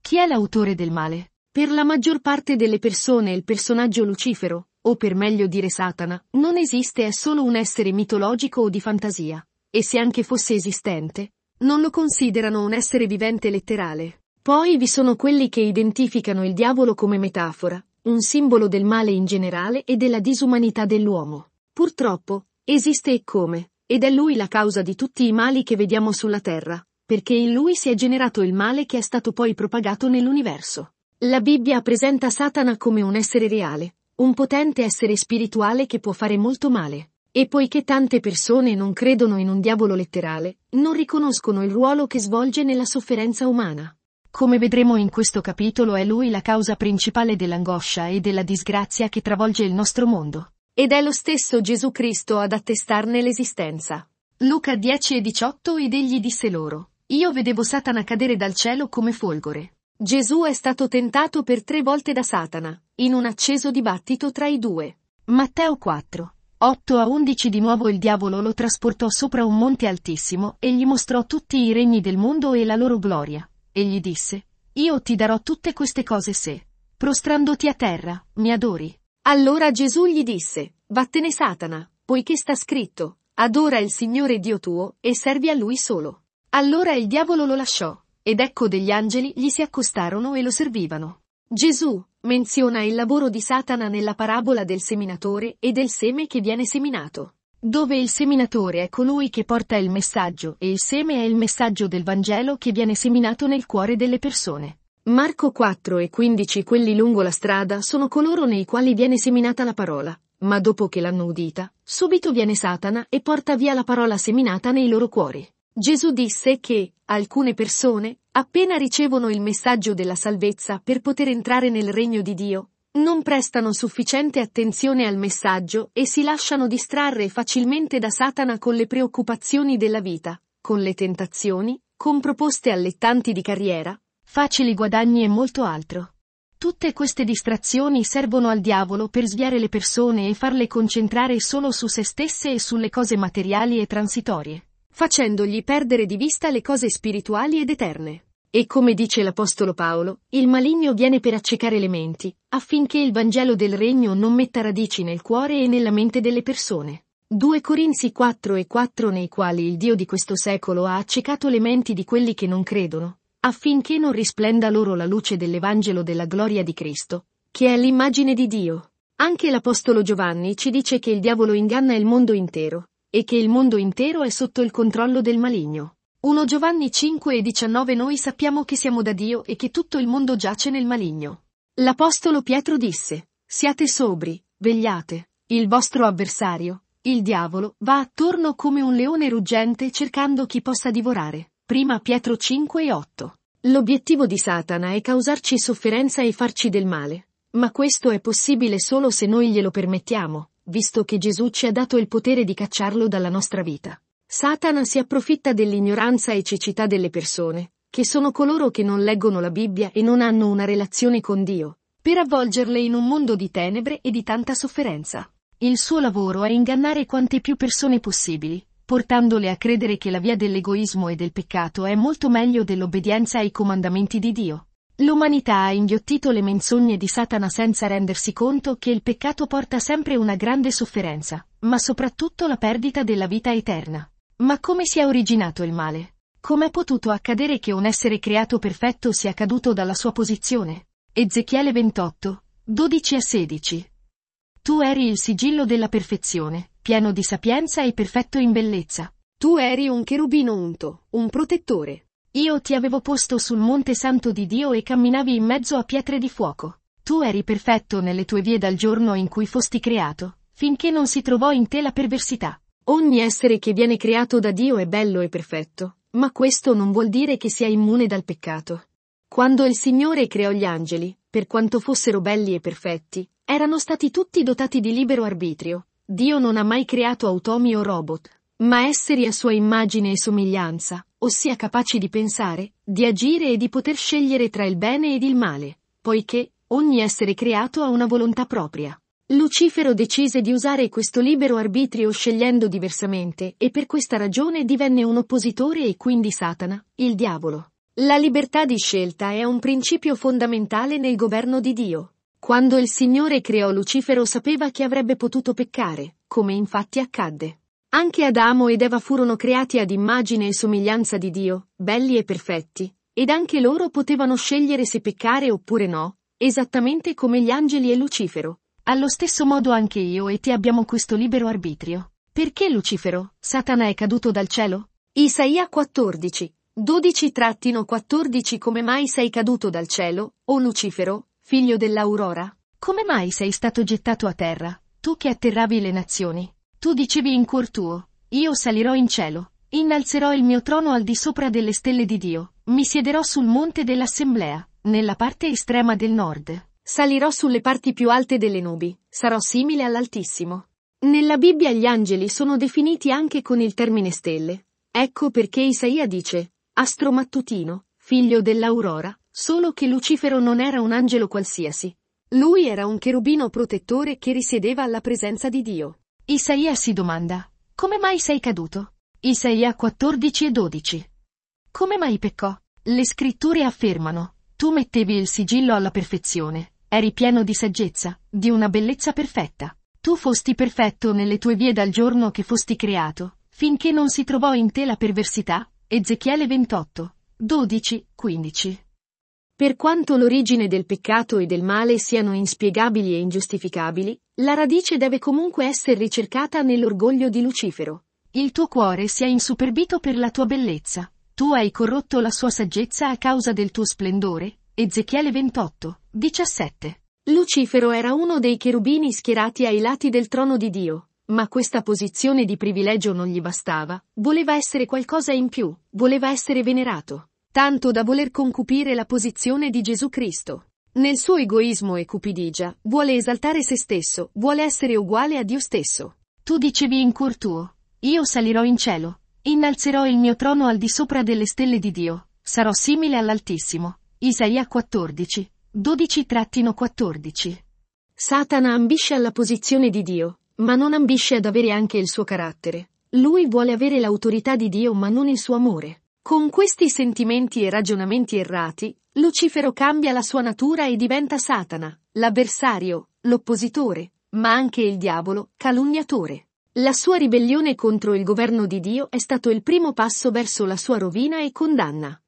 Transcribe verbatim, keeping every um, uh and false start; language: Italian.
Chi è l'autore del male? Per la maggior parte delle persone il personaggio Lucifero, o per meglio dire Satana, non esiste, è solo un essere mitologico o di fantasia. E se anche fosse esistente, non lo considerano un essere vivente letterale. Poi vi sono quelli che identificano il diavolo come metafora, un simbolo del male in generale e della disumanità dell'uomo. Purtroppo, esiste e come, ed è lui la causa di tutti i mali che vediamo sulla Terra, perché in lui si è generato il male che è stato poi propagato nell'universo. La Bibbia presenta Satana come un essere reale, un potente essere spirituale che può fare molto male. E poiché tante persone non credono in un diavolo letterale, non riconoscono il ruolo che svolge nella sofferenza umana. Come vedremo in questo capitolo è lui la causa principale dell'angoscia e della disgrazia che travolge il nostro mondo. Ed è lo stesso Gesù Cristo ad attestarne l'esistenza. Luca dieci e diciotto Ed egli disse loro: Io vedevo Satana cadere dal cielo come folgore. Gesù è stato tentato per tre volte da Satana, in un acceso dibattito tra i due. Matteo quattro. otto a undici Di nuovo il diavolo lo trasportò sopra un monte altissimo e gli mostrò tutti i regni del mondo e la loro gloria. E gli disse: Io ti darò tutte queste cose se, prostrandoti a terra, mi adori. Allora Gesù gli disse: Vattene Satana, poiché sta scritto: Adora il Signore Dio tuo, e servi a Lui solo. Allora il diavolo lo lasciò, ed ecco degli angeli gli si accostarono e lo servivano. Gesù menziona il lavoro di Satana nella parabola del seminatore e del seme che viene seminato, dove il seminatore è colui che porta il messaggio e il seme è il messaggio del Vangelo che viene seminato nel cuore delle persone. Marco quattro e quindici Quelli lungo la strada sono coloro nei quali viene seminata la parola, ma dopo che l'hanno udita, subito viene Satana e porta via la parola seminata nei loro cuori. Gesù disse che alcune persone, appena ricevono il messaggio della salvezza per poter entrare nel regno di Dio, non prestano sufficiente attenzione al messaggio e si lasciano distrarre facilmente da Satana con le preoccupazioni della vita, con le tentazioni, con proposte allettanti di carriera, facili guadagni e molto altro. Tutte queste distrazioni servono al diavolo per sviare le persone e farle concentrare solo su se stesse e sulle cose materiali e transitorie, facendogli perdere di vista le cose spirituali ed eterne. E come dice l'Apostolo Paolo, il maligno viene per accecare le menti, affinché il Vangelo del Regno non metta radici nel cuore e nella mente delle persone. due Corinzi quattro e quattro Nei quali il Dio di questo secolo ha accecato le menti di quelli che non credono, affinché non risplenda loro la luce dell'Evangelo della gloria di Cristo, che è l'immagine di Dio. Anche l'Apostolo Giovanni ci dice che il diavolo inganna il mondo intero, e che il mondo intero è sotto il controllo del maligno. primo Giovanni cinque e diciannove Noi sappiamo che siamo da Dio e che tutto il mondo giace nel maligno. L'Apostolo Pietro disse: Siate sobri, vegliate, il vostro avversario, il diavolo, va attorno come un leone ruggente cercando chi possa divorare. primo Pietro cinque e otto. L'obiettivo di Satana è causarci sofferenza e farci del male, ma questo è possibile solo se noi glielo permettiamo, visto che Gesù ci ha dato il potere di cacciarlo dalla nostra vita. Satana si approfitta dell'ignoranza e cecità delle persone, che sono coloro che non leggono la Bibbia e non hanno una relazione con Dio, per avvolgerle in un mondo di tenebre e di tanta sofferenza. Il suo lavoro è ingannare quante più persone possibili, portandole a credere che la via dell'egoismo e del peccato è molto meglio dell'obbedienza ai comandamenti di Dio. L'umanità ha inghiottito le menzogne di Satana senza rendersi conto che il peccato porta sempre una grande sofferenza, ma soprattutto la perdita della vita eterna. Ma come si è originato il male? Com'è potuto accadere che un essere creato perfetto sia caduto dalla sua posizione? Ezechiele ventotto, dodici a sedici. Tu eri il sigillo della perfezione, pieno di sapienza e perfetto in bellezza. Tu eri un cherubino unto, un protettore. Io ti avevo posto sul monte santo di Dio e camminavi in mezzo a pietre di fuoco. Tu eri perfetto nelle tue vie dal giorno in cui fosti creato, finché non si trovò in te la perversità. Ogni essere che viene creato da Dio è bello e perfetto, ma questo non vuol dire che sia immune dal peccato. Quando il Signore creò gli angeli, per quanto fossero belli e perfetti, erano stati tutti dotati di libero arbitrio. Dio non ha mai creato automi o robot, ma esseri a sua immagine e somiglianza, ossia capaci di pensare, di agire e di poter scegliere tra il bene ed il male, poiché ogni essere creato ha una volontà propria. Lucifero decise di usare questo libero arbitrio scegliendo diversamente e per questa ragione divenne un oppositore e quindi Satana, il diavolo. La libertà di scelta è un principio fondamentale nel governo di Dio. Quando il Signore creò Lucifero sapeva che avrebbe potuto peccare, come infatti accadde. Anche Adamo ed Eva furono creati ad immagine e somiglianza di Dio, belli e perfetti, ed anche loro potevano scegliere se peccare oppure no, esattamente come gli angeli e Lucifero. Allo stesso modo anche io e te abbiamo questo libero arbitrio. Perché Lucifero, Satana, è caduto dal cielo? Isaia quattordici, dodici quattordici Come mai sei caduto dal cielo, o Lucifero, figlio dell'aurora? Come mai sei stato gettato a terra, tu che atterravi le nazioni? Tu dicevi in cuor tuo, io salirò in cielo, innalzerò il mio trono al di sopra delle stelle di Dio, mi siederò sul monte dell'assemblea, nella parte estrema del nord. Salirò sulle parti più alte delle nubi, sarò simile all'Altissimo. Nella Bibbia gli angeli sono definiti anche con il termine stelle. Ecco perché Isaia dice, astro mattutino, figlio dell'aurora, solo che Lucifero non era un angelo qualsiasi. Lui era un cherubino protettore che risiedeva alla presenza di Dio. Isaia si domanda, come mai sei caduto? Isaia quattordici e dodici. Come mai peccò? Le scritture affermano, tu mettevi il sigillo alla perfezione, eri pieno di saggezza, di una bellezza perfetta. Tu fosti perfetto nelle tue vie dal giorno che fosti creato, finché non si trovò in te la perversità. Ezechiele ventotto, dodici, quindici. Per quanto l'origine del peccato e del male siano inspiegabili e ingiustificabili, la radice deve comunque essere ricercata nell'orgoglio di Lucifero. Il tuo cuore si è insuperbito per la tua bellezza. Tu hai corrotto la sua saggezza a causa del tuo splendore. Ezechiele ventotto, diciassette. Lucifero era uno dei cherubini schierati ai lati del trono di Dio, ma questa posizione di privilegio non gli bastava, voleva essere qualcosa in più, voleva essere venerato. Tanto da voler concupire la posizione di Gesù Cristo. Nel suo egoismo e cupidigia, vuole esaltare se stesso, vuole essere uguale a Dio stesso. Tu dicevi in cuor tuo, io salirò in cielo, innalzerò il mio trono al di sopra delle stelle di Dio, sarò simile all'Altissimo. Isaia quattordici, dodici quattordici. Satana ambisce alla posizione di Dio, ma non ambisce ad avere anche il suo carattere. Lui vuole avere l'autorità di Dio ma non il suo amore. Con questi sentimenti e ragionamenti errati, Lucifero cambia la sua natura e diventa Satana, l'avversario, l'oppositore, ma anche il diavolo, calunniatore. La sua ribellione contro il governo di Dio è stato il primo passo verso la sua rovina e condanna.